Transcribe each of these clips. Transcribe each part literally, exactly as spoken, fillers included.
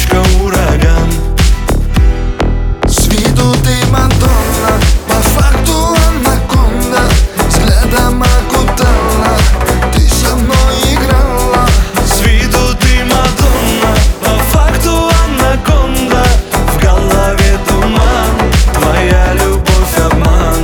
ручка ураган. С виду ты Мадонна, по факту анаконда, взглядом окутала, ты со мной играла. С виду ты Мадонна, по факту анаконда, в голове туман, твоя любовь обман.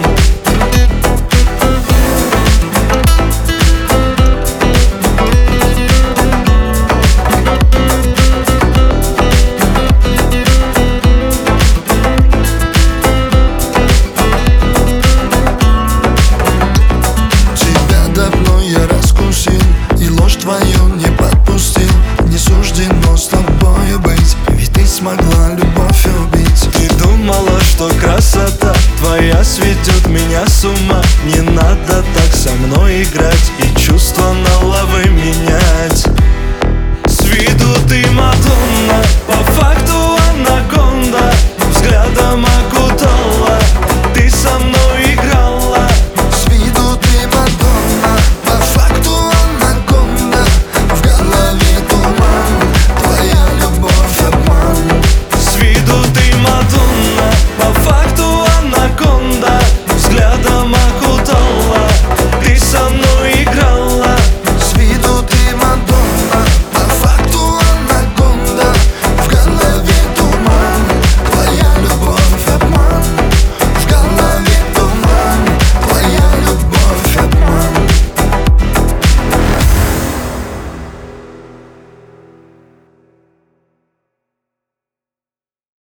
Тебя давно я раскусил и ложь твою не подпустил. Не суждено с тобою быть, ведь ты смогла любовь убить. Ты думала, что красота твоя сведет меня с ума. Не надо так со мной играть, и чувства наловы меня.